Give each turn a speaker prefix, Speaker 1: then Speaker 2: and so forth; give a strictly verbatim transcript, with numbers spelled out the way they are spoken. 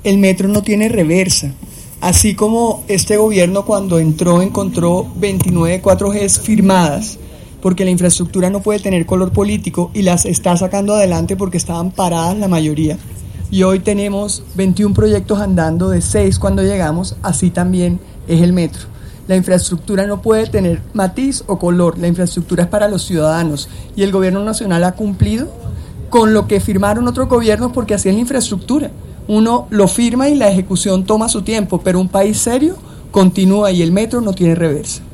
Speaker 1: el metro no tiene reversa. Así como este gobierno cuando entró encontró veintinueve cuatro G firmadas, porque la infraestructura no puede tener color político y las está sacando adelante porque estaban paradas la mayoría. Y hoy tenemos veintiún proyectos andando de seis cuando llegamos, así también es el metro. La infraestructura no puede tener matiz o color, la infraestructura es para los ciudadanos y el gobierno nacional ha cumplido con lo que firmaron otros gobiernos porque así es la infraestructura. Uno lo firma y la ejecución toma su tiempo, pero un país serio continúa y el metro no tiene reversa.